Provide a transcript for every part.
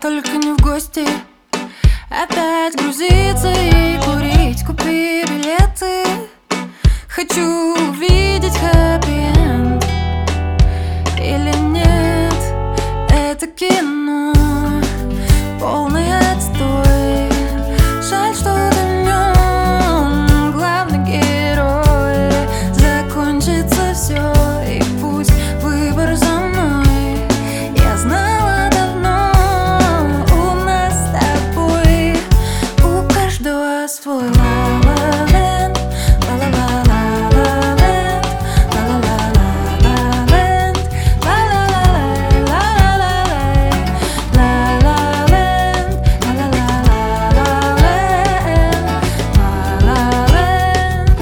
только не в гости. Опять грузиться и курить, купи билеты. Хочу увидеть хэппи-энд или нет. Это кино полный отстой. Жаль, что ты в нем главный герой. Закончится все, и пусть выбор за мной. Я знала давно, у нас с тобой у каждого свой ла-ла-ленд, ла-ла-ла-ла-ла-ленд, ла-ла-ла-ла-ла-ленд, ла-ла-ла-ла-ла-ла-ленд, ла-ла-ла-ла-ла-ленд,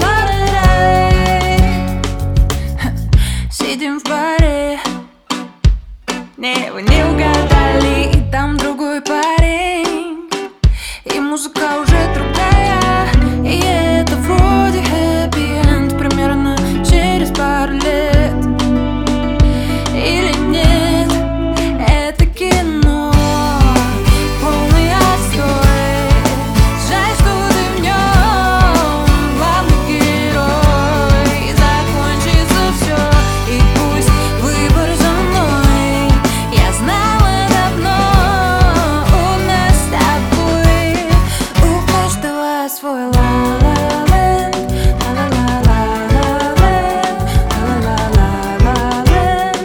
ла-ла-ла-ла-ла-ленд. Сидим в баре, не, вы не угадали, и там другой парень, и музыка уже другая, и это вроде хэппи-энд примерно через пару лет. Или нет, это кино полный отстой. Жаль, что ты в нем главный герой. Закончится все, и пусть выбор за мной. Я знала давно, у нас с тобой у каждого свой ла-ла-ленд, ла-ла-ла-ла-ла-ленд, ла-ла-ла-ла-ла-ленд,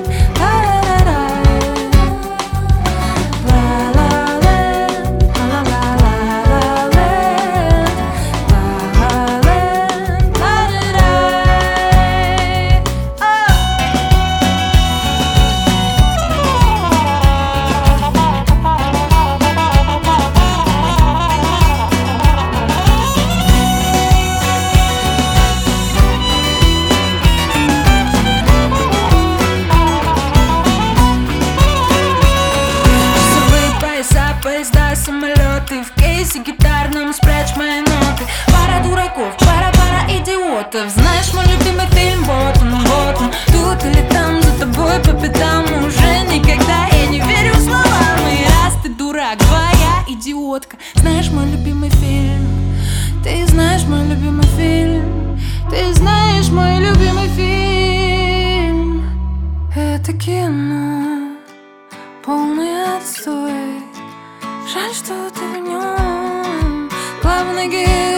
ла-ла-ла-ла-ленд, ла-ла-ла-ла-ленд, часовые пояса, поезда, самолеты. В кейсе гитарном спрячь мои ноты. Пара дураков, пара идиотов. Знаешь, мой любимый фильм, вот он, тут или там, за тобой по пятам. Уже никогда я не верю в слова. И раз ты дурак, два я идиотка. Знаешь, мой любимый фильм, ты знаешь мой любимый фильм, ты знаешь мой любимый фильм. Это кино полный отстой. Жаль, что ты в нем главный герой.